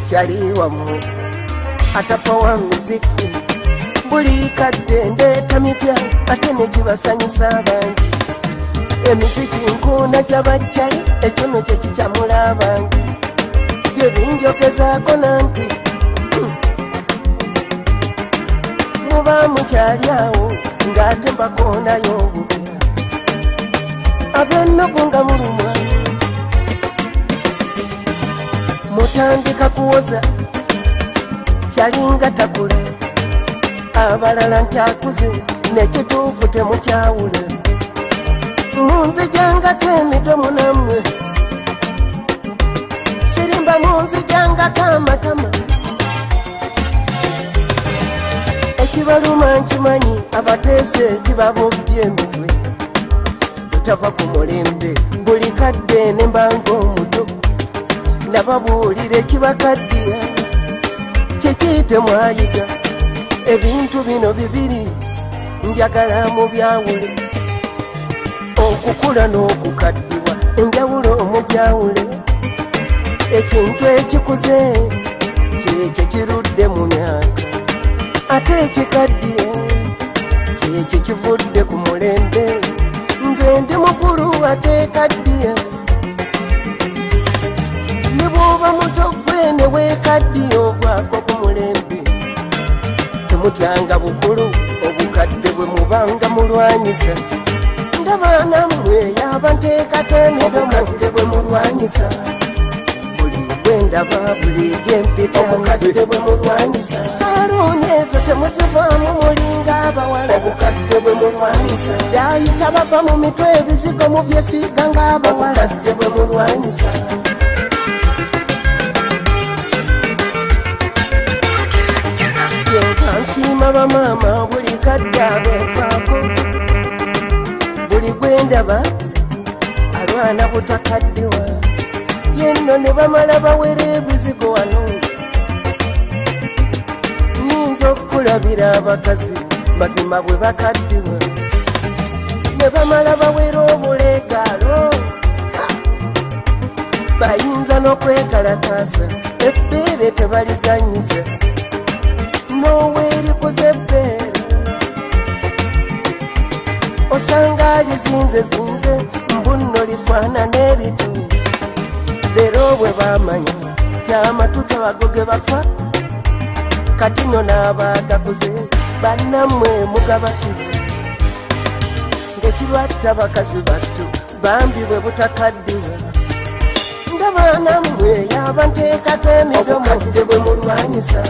kyali wammwe atapa wa muziki buli kadde ndeeta mipya ate ne gibasanyusa abangi emiziki nkuna gy'abajjali ekyono kye kikyamula abangi bye binjogezaako nanti muba mukyali awo ng'ate mbakoonayo obupya ab'ennogo nga mulumwa mutandika kuwoza kyalinga takula abalala ntakuze nekituufu temukyawula munzijangako emidomo nammwe sirimba munzijangako amatama ekibaluma nkimanyi abateese kibabobye emitwe tutava ku mulembe buli kadde ne mbanga omuto nababuulira ekibakaddiya kikiyite mwayiga ebintu bino bibiri njagala mu byawule okukula n'okukaddiwa enjawulo omugyawule ekintu ekikuze kyekyo kirudde mu myaka ate ekikaddiye kyekyo kivudde ku mulembe nze ndi mukulu ate kaddiye ne bw'oba muto gwe ne weekaddiye ovaako ku mulembe temutyanga bukulu obukadde bwe mubanga mulwanyisa ndaba nammwe yaba nteekako emidomokadde bwe mulwanyisa buli gwe ndaba buli gyempita obukadde bwe mulwanyisa saluuni ezo temuzivaamu mulinga abawala obukadde bwe mulwanyisa yayita bava mu mitwe ebizigo mu byesiiga ng'abawala obukadde bwe mulwanyisa nsiima bamaama buli kadde abeefaako buli gwendaba alwana butakaddiwa yenno ne bamala bawera ebizigo wano nyinza okukulabira abakazi mazima bwe bakaddiwa ne bamala bawera obuleegaalo bayinza n'okwekalakaasa ebbeere tebalizanyisa noweerikuze ebbeere osanga lizinzezinze mbunno lifaanana eritu leero bwe baamanya tyamatuta bagoge bafa kati nno n'abaagaguze bannammwe mugabasiba ng'ekirwatta bakazi battu bambi bwe butakaddiwa ndaba nammwe yaba nteekako emidomo obukadde bwe mulwanyisa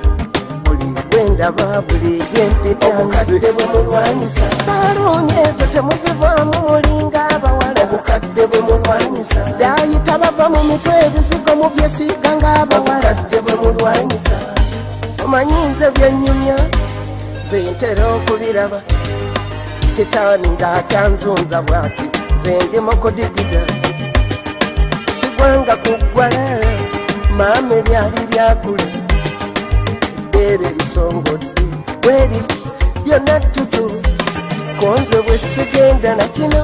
ndaba buli gyempita obukadde bwe mulwanyisa saluuni ezo temuzivaamu mulinga abawala obukadde bwe mulwanyisa dayita bava mu mitwe ebizigo mu byesiiga ng'abawala obukadde bwe mulwanyisa omanyi nze byennyumya nze ntera okubiraba sitaani ng'akyanzunza bw'ati nze ndimu kudigiga sigwanga kuggwala maama eryali lyakula ere lisongodde bweriti byonna tutu konze bwe sigenda na kino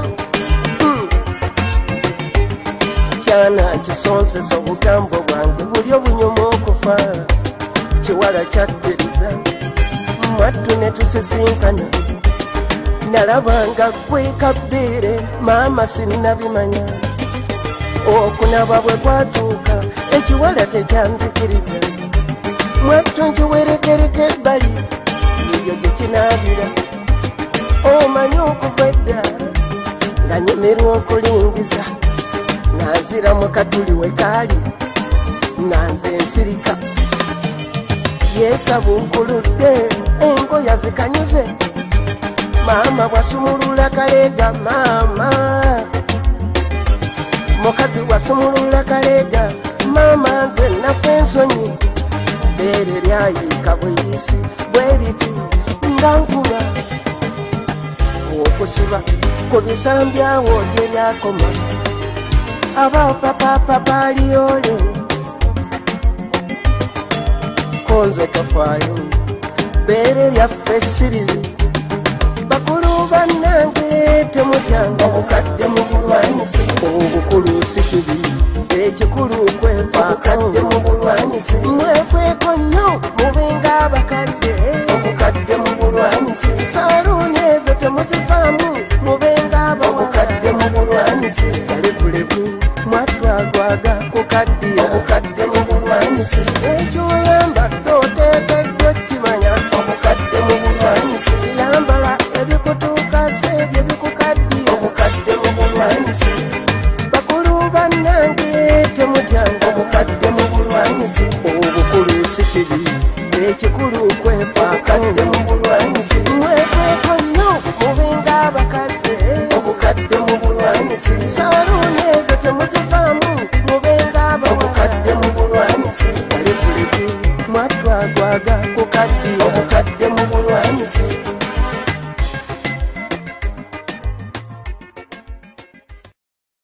kyana nkisonsesa obugambo bwange buli obunyuma okufa kiwala kyakkiriza mwattu ne tusisinkana nalabanga gwekabbeere maama sinnabimanya okunaba bwe kwatuuka ekiwala tekyanzikiriza mwattu nkiwerekereka ebbali eyo gye kinaabira omanyi okuva edda nga nyemerwa okulingiza nanzira mu katuli we kaali nga nze nsirika yeesaba nkuludde engoya zikanyuze maama bwasumulula kaleega maama mukazi bwasumulula kaleega maama nze nafe ensonyi bbeere lyayiika buyisi bweriti nga nkuba okusiba ku bisambyawo gye lyakoma aba papa aliyole konze tofaayo bbeere lyaffe siriri bakulu bannange temutyanga obukadde mu bulwanyisa obukulu si kibi ekikulu kwefaakadde mu bulwanyisa bulwanyise mwefeeko nnyo mubenga abakazi obukadde mu bulwanyise saluuni ezo temuzivaamu mubenga obukadde mu bulwanyise levulevu mwatwagwaga ku kaddiya obukadde mu bulwanyise ekyoyambadde oteekeddwa kimanya obukadde mu bulwanyise yambala ebikutuuka seebyo bikukaddiya obukadde mu bulwanyise bakulu bannange temutyanga obukadde mu bulwanyise obukulu si kibi ekikulu kwefaakadde mu bulwanyise mwefeeko nnyo mubenga abakazi obukadde mu bulwanyise saluuni ezo temuzivaamu mubenga obukadde mu bulwanyise levulevu mwatwagwaga ku kaddiya obukadde mu bulwanyise